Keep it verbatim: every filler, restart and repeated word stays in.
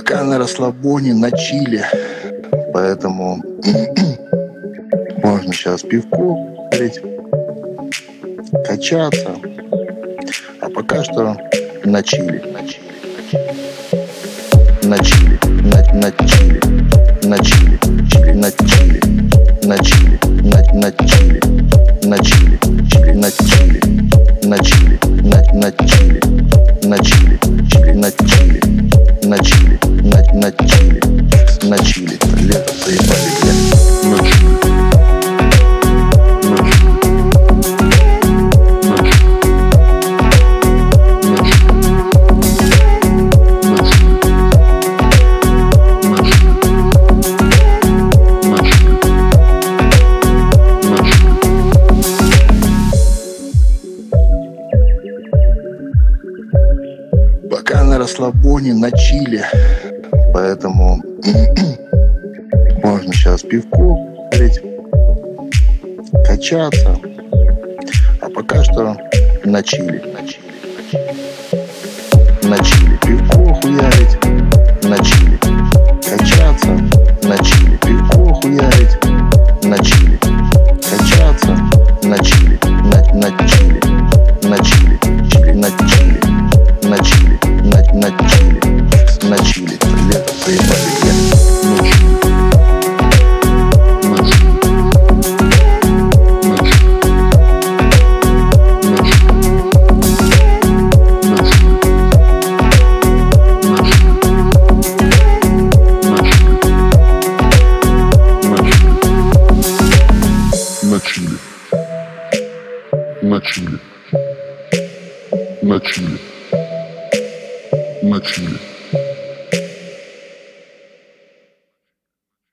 Пока на расслабоне, на чиле. Поэтому можно сейчас пивко пить, качаться. А пока что на чиле. На чиле. На, на чиле. На чиле. Чили на чиле. На чиле. На, на чиле. На чиле. Чили на чиле. На чиле. На, на чиле. На чиле. Чили на чиле. На чиле. На, на чиле. На чиле. Лето заебали, блядь. На чиле. Пока на расслабоне, на чиле. Поэтому можно сейчас пивко пить, качаться. А пока что на чиле. На чиле пивко хуярить. На чиле качаться. На чиле пивко хуярить. На чиле качаться. На чиле. На, на чиле. На чиле. Чили на чиле. На чиле. На, на чиле. На чиле. Лето заебали, блядь. На чиле. На чиле. На чиле. На чиле.